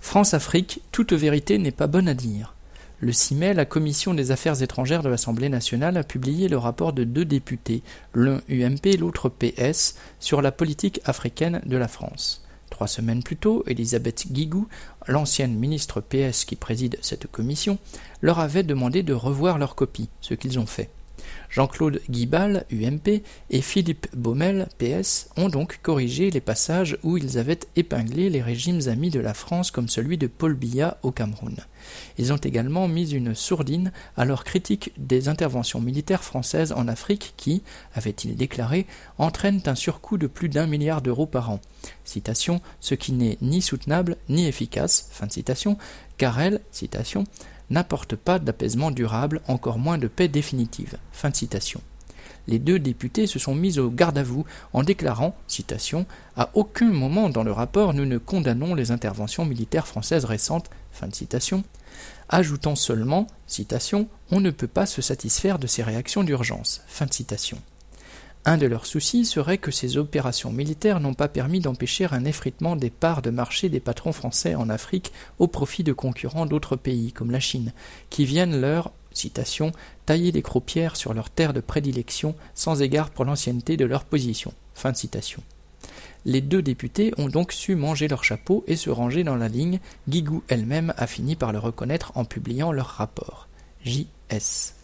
France-Afrique, toute vérité n'est pas bonne à dire. Le 6 mai, la Commission des Affaires étrangères de l'Assemblée nationale a publié le rapport de 2 députés, l'un UMP, l'autre PS, sur la politique africaine de la France. 3 semaines plus tôt, Elisabeth Guigou, l'ancienne ministre PS qui préside cette commission, leur avait demandé de revoir leur copie, ce qu'ils ont fait. Jean-Claude Guibal, UMP, et Philippe Baumel, PS, ont donc corrigé les passages où ils avaient épinglé les régimes amis de la France comme celui de Paul Biya au Cameroun. Ils ont également mis une sourdine à leur critique des interventions militaires françaises en Afrique qui, avait-il déclaré, entraînent un surcoût de plus d'1 milliard d'euros par an. Citation, ce qui n'est ni soutenable ni efficace, fin de citation, car elles, citation, n'apporte pas d'apaisement durable, encore moins de paix définitive. Fin de citation. Les 2 députés se sont mis au garde-à-vous en déclarant, citation, « À aucun moment dans le rapport nous ne condamnons les interventions militaires françaises récentes », fin de citation, ajoutant seulement, citation, « On ne peut pas se satisfaire de ces réactions d'urgence », fin de citation. Un de leurs soucis serait que ces opérations militaires n'ont pas permis d'empêcher un effritement des parts de marché des patrons français en Afrique au profit de concurrents d'autres pays, comme la Chine, qui viennent leur, citation, « tailler des croupières sur leurs terres de prédilection sans égard pour l'ancienneté de leur position », fin de citation. Les 2 députés ont donc su manger leur chapeau et se ranger dans la ligne. Guigou elle-même a fini par le reconnaître en publiant leur rapport. J.S.